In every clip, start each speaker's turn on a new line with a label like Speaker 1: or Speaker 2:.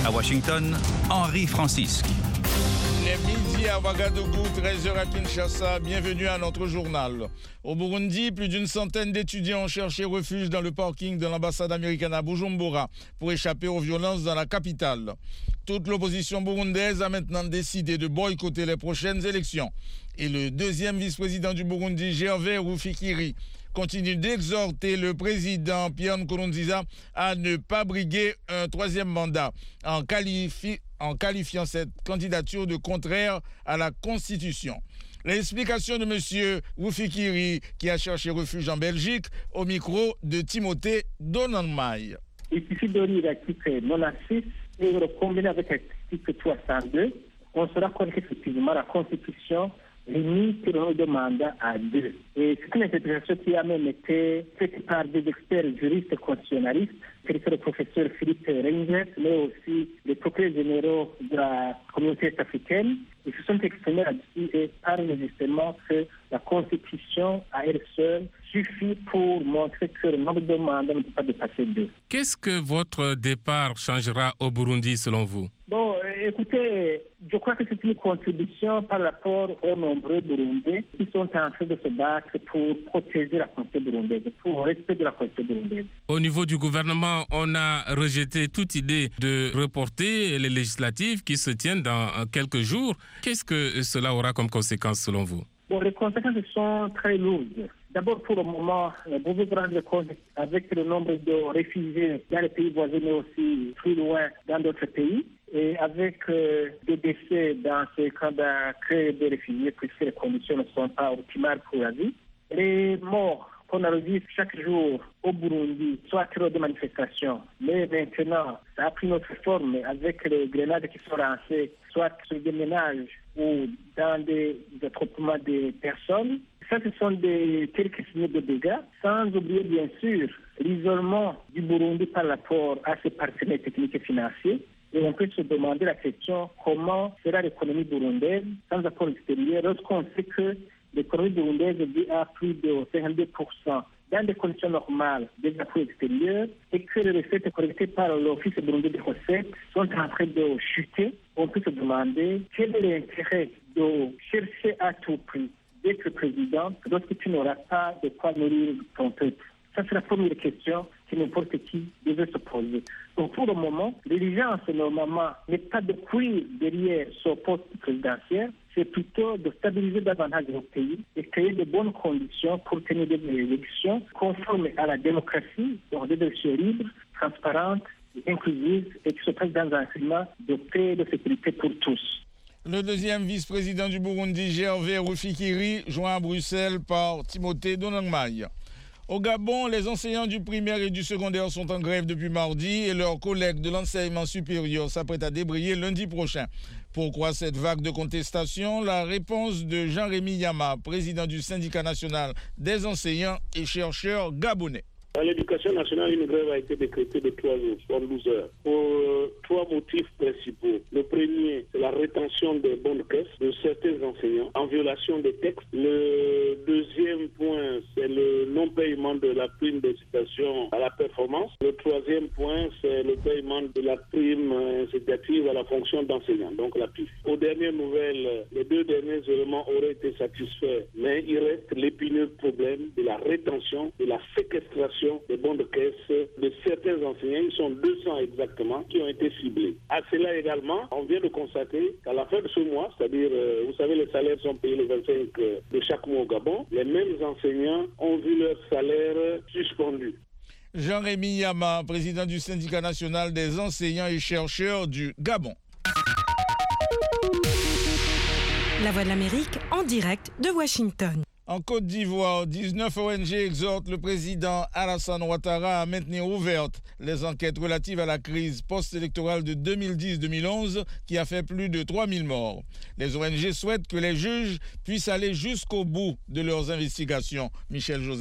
Speaker 1: À Washington, Henri Francisque.
Speaker 2: Il est midi à Ouagadougou, 13h à Kinshasa. Bienvenue à notre journal. Au Burundi, plus d'une centaine d'étudiants ont cherché refuge dans le parking de l'ambassade américaine à Bujumbura pour échapper aux violences dans la capitale. Toute l'opposition burundaise a maintenant décidé de boycotter les prochaines élections. Et le deuxième vice-président du Burundi, Gervais Rufyikiri, continue d'exhorter le président Pierre Nkurunziza à ne pas briguer un troisième mandat en qualifiant cette candidature de contraire à la Constitution. L'explication de M. Rufyikiri, qui a cherché refuge en Belgique, au micro de Timothée Donanmaï.
Speaker 3: Il suffit de lire l'article 96 et de le combiner avec l'article 62. On se rend compte qu'effectivement la Constitution limite le nombre de mandats à 2. Et c'est une interprétation qui a même été faite par des experts juristes constitutionnalistes, tels que le professeur Philippe Reynders, mais aussi les procureurs généraux de la communauté africaine. Ils se sont exprimés là-dessus et parlent justement que la Constitution, à elle seule, suffit pour montrer que le nombre de mandats ne peut pas dépasser 2.
Speaker 4: Qu'est-ce que votre départ changera au Burundi selon vous?
Speaker 3: Bon, écoutez, je crois que c'est une contribution par rapport aux nombreux Burundais qui sont en train de se battre pour protéger la Constitution burundaise, pour le respect de la Constitution burundaise.
Speaker 4: Au niveau du gouvernement, on a rejeté toute idée de reporter les législatives qui se tiennent dans quelques jours. Qu'est-ce que cela aura comme conséquence selon vous?
Speaker 3: Bon, les conséquences sont très lourdes. D'abord, pour le moment, vous vous rendez compte avec le nombre de réfugiés dans les pays voisins, mais aussi plus loin dans d'autres pays, et avec des décès dans ces camps d'accueil de réfugiés, puisque les conditions ne sont pas optimales pour la vie. Les morts qu'on enregistre chaque jour au Burundi, soit lors de manifestations, mais maintenant, ça a pris notre forme avec les grenades qui sont lancées, soit sur des ménages ou dans des attroupements de personnes. Ça, ce sont quelques signes de dégâts, sans oublier bien sûr l'isolement du Burundi par rapport à ses partenaires techniques et financiers. Et on peut se demander la question, comment sera l'économie burundaise sans apport extérieur lorsqu'on sait que l'économie burundaise est à plus de 52% dans des conditions normales des apports extérieurs et que les recettes collectées par l'Office burundais des recettes sont en train de chuter. On peut se demander quel est l'intérêt de chercher à tout prix d'être président lorsque tu n'auras pas de quoi nourrir ton peuple. Ça, c'est la première question que n'importe qui devait se poser. Donc, pour le moment, l'exigence, normalement, n'est pas de courir derrière ce poste présidentiel, c'est plutôt de stabiliser davantage le pays et créer de bonnes conditions pour tenir des élections conformes à la démocratie, donc des élections libres, transparentes, inclusives et qui se passent dans un climat de paix et de sécurité pour tous.
Speaker 2: Le deuxième vice-président du Burundi, Gervais Rufyikiri, joint à Bruxelles par Timothée Donanmaï. Au Gabon, les enseignants du primaire et du secondaire sont en grève depuis mardi et leurs collègues de l'enseignement supérieur s'apprêtent à débrayer lundi prochain. Pourquoi cette vague de contestation? La réponse de Jean-Rémy Yama, président du syndicat national des enseignants et chercheurs gabonais.
Speaker 5: À l'éducation nationale, une grève a été décrétée de 3 jours, soit 12 heures, pour 3 motifs principaux. Le premier, c'est la rétention des bons de caisse de certains enseignants en violation des textes. Le deuxième point, c'est le non-paiement de la prime d'incitation à la performance. Le troisième point, c'est le paiement de la prime incitative à la fonction d'enseignant, donc la PIF. Aux dernières nouvelles, les 2 derniers éléments auraient été satisfaits, mais il reste l'épineux problème de la rétention, de la séquestration des bons de caisse de certains enseignants. Ils sont 200 exactement qui ont été ciblés. À cela également, on vient de constater qu'à la fin de ce mois, c'est-à-dire, vous savez, les salaires sont payés le 25 de chaque mois au Gabon, les mêmes enseignants ont vu leur salaire suspendu.
Speaker 2: Jean-Rémy Yama, président du syndicat national des enseignants et chercheurs du Gabon.
Speaker 6: La Voix de l'Amérique en direct de Washington.
Speaker 2: En Côte d'Ivoire, 19 ONG exhortent le président Alassane Ouattara à maintenir ouvertes les enquêtes relatives à la crise post-électorale de 2010-2011 qui a fait plus de 3000 morts. Les ONG souhaitent que les juges puissent aller jusqu'au bout de leurs investigations. Michel Joseph.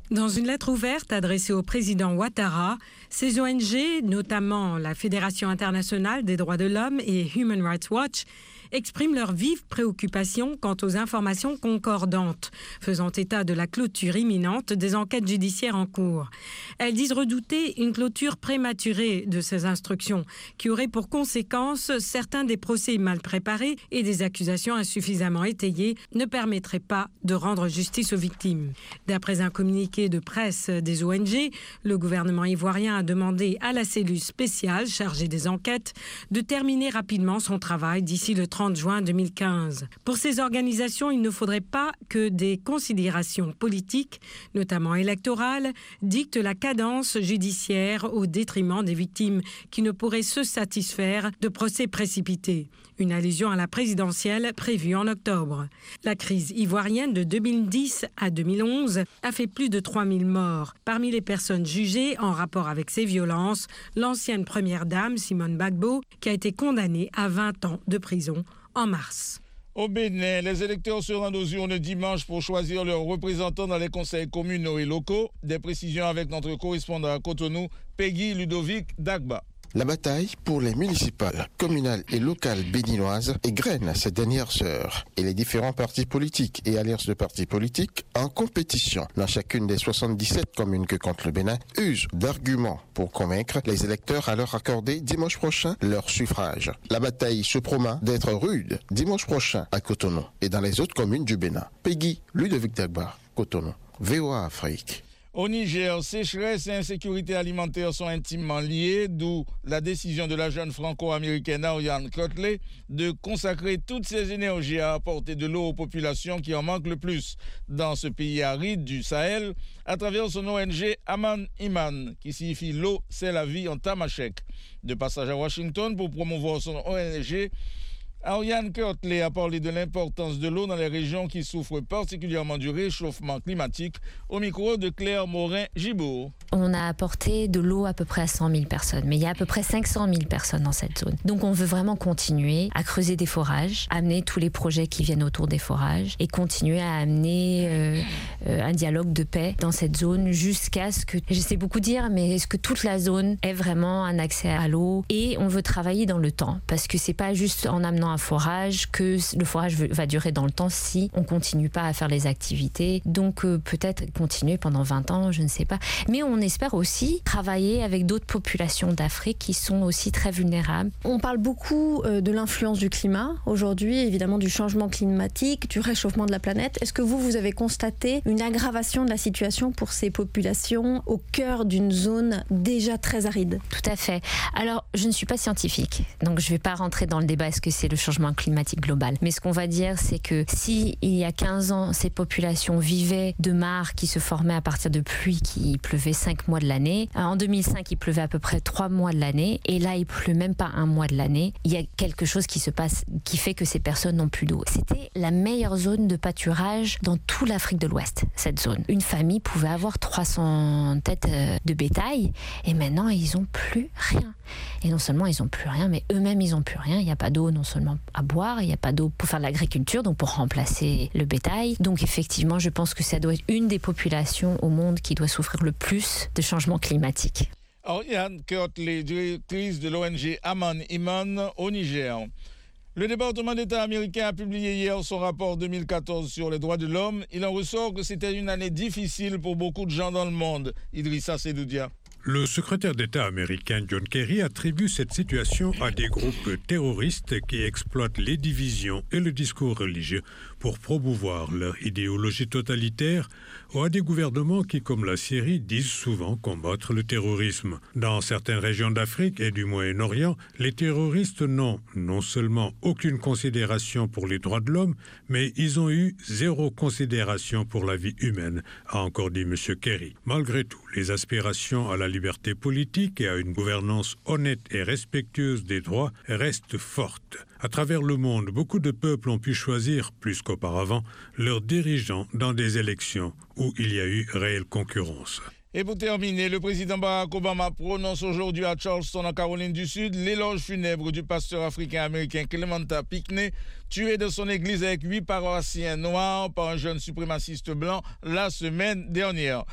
Speaker 6: Dans une lettre ouverte adressée au président Ouattara, ces ONG, notamment la Fédération internationale des droits de l'homme et Human Rights Watch, expriment leur vive préoccupation quant aux informations concordantes, faisant état de la clôture imminente des enquêtes judiciaires en cours. Elles disent redouter une clôture prématurée de ces instructions, qui aurait pour conséquence certains des procès mal préparés et des accusations insuffisamment étayées ne permettraient pas de rendre justice aux victimes. D'après un communiqué de presse des ONG, le gouvernement ivoirien a demandé à la cellule spéciale chargée des enquêtes de terminer rapidement son travail d'ici le 30 juin 2015. Pour ces organisations, il ne faudrait pas que des considérations politiques, notamment électorales, dictent la cadence judiciaire au détriment des victimes qui ne pourraient se satisfaire de procès précipités. Une allusion à la présidentielle prévue en octobre. La crise ivoirienne de 2010 à 2011 a fait plus de 3000 morts. Parmi les personnes jugées en rapport avec ces violences, l'ancienne première dame Simone Gbagbo, qui a été condamnée à 20 ans de prison en mars.
Speaker 2: Au Bénin, les électeurs se rendent aux urnes dimanche pour choisir leurs représentants dans les conseils communaux et locaux. Des précisions avec notre correspondant à Cotonou, Peggy Ludovic Dagba.
Speaker 7: La bataille pour les municipales, communales et locales béninoises égrène ces dernières heures et les différents partis politiques et alliances de partis politiques en compétition dans chacune des 77 communes que compte le Bénin usent d'arguments pour convaincre les électeurs à leur accorder dimanche prochain leur suffrage. La bataille se promet d'être rude dimanche prochain à Cotonou et dans les autres communes du Bénin. Peggy Ludovic Dagba, Cotonou, VOA Afrique.
Speaker 2: Au Niger, sécheresse et insécurité alimentaire sont intimement liées, d'où la décision de la jeune franco-américaine Ariane Kotley de consacrer toutes ses énergies à apporter de l'eau aux populations qui en manquent le plus dans ce pays aride du Sahel, à travers son ONG Aman Iman, qui signifie « L'eau, c'est la vie » en tamashek. De passage à Washington pour promouvoir son ONG, Ariane Kotley a parlé de l'importance de l'eau dans les régions qui souffrent particulièrement du réchauffement climatique au micro de Claire Morin-Gibourg.
Speaker 8: On a apporté de l'eau à peu près à 100 000 personnes, mais il y a à peu près 500 000 personnes dans cette zone. Donc on veut vraiment continuer à creuser des forages, amener tous les projets qui viennent autour des forages et continuer à amener un dialogue de paix dans cette zone jusqu'à ce que, je sais beaucoup dire, mais est-ce que toute la zone ait vraiment un accès à l'eau? Et on veut travailler dans le temps, parce que c'est pas juste en amenant un forage que le forage va durer dans le temps si on continue pas à faire les activités. Donc peut-être continuer pendant 20 ans, je ne sais pas. Mais on espère aussi travailler avec d'autres populations d'Afrique qui sont aussi très vulnérables.
Speaker 9: On parle beaucoup de l'influence du climat aujourd'hui, évidemment du changement climatique, du réchauffement de la planète. Est-ce que vous avez constaté une aggravation de la situation pour ces populations au cœur d'une zone déjà très aride?
Speaker 8: Tout à fait. Alors, je ne suis pas scientifique, donc je ne vais pas rentrer dans le débat est-ce que c'est le changement climatique global. Mais ce qu'on va dire, c'est que si il y a 15 ans, ces populations vivaient de mares qui se formaient à partir de pluies qui pleuvaient 5 mois de l'année, en 2005, il pleuvait à peu près 3 mois de l'année, et là, il pleut même pas 1 mois de l'année. Il y a quelque chose qui se passe qui fait que ces personnes n'ont plus d'eau. C'était la meilleure zone de pâturage dans toute l'Afrique de l'Ouest, cette zone. Une famille pouvait avoir 300 têtes de bétail, et maintenant, ils n'ont plus rien. Et non seulement ils n'ont plus rien, mais eux-mêmes, ils n'ont plus rien. Il n'y a pas d'eau non seulement à boire, il n'y a pas d'eau pour faire de l'agriculture, donc pour remplacer le bétail. Donc effectivement, je pense que ça doit être une des populations au monde qui doit souffrir le plus de changement climatique.
Speaker 2: Ariane Kotley, directrice de l'ONG Aman Iman au Niger. Le département d'État américain a publié hier son rapport 2014 sur les droits de l'homme. Il en ressort que c'était une année difficile pour beaucoup de gens dans le monde. Idrissa Sedoudia.
Speaker 10: Le secrétaire d'État américain John Kerry attribue cette situation à des groupes terroristes qui exploitent les divisions et le discours religieux pour promouvoir leur idéologie totalitaire ou à des gouvernements qui, comme la Syrie, disent souvent combattre le terrorisme. Dans certaines régions d'Afrique et du Moyen-Orient, les terroristes n'ont non seulement aucune considération pour les droits de l'homme, mais ils ont eu zéro considération pour la vie humaine, a encore dit M. Kerry. Malgré tout, les aspirations à la liberté politique et à une gouvernance honnête et respectueuse des droits restent fortes. À travers le monde, beaucoup de peuples ont pu choisir, plus qu'auparavant, leurs dirigeants dans des élections où il y a eu réelle concurrence.
Speaker 2: Et pour terminer, le président Barack Obama prononce aujourd'hui à Charleston, en Caroline du Sud, l'éloge funèbre du pasteur africain-américain Clementa Pinckney, tué dans son église avec 8 paroissiens noirs par un jeune suprémaciste blanc la semaine dernière.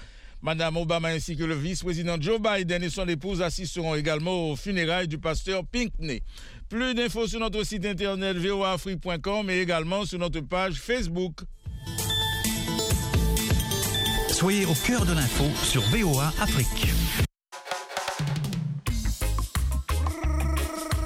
Speaker 2: Madame Obama ainsi que le vice-président Joe Biden et son épouse assisteront également aux funérailles du pasteur Pinckney. Plus d'infos sur notre site internet voaafrique.com et également sur notre page Facebook.
Speaker 1: Soyez au cœur de l'info sur VOA Afrique.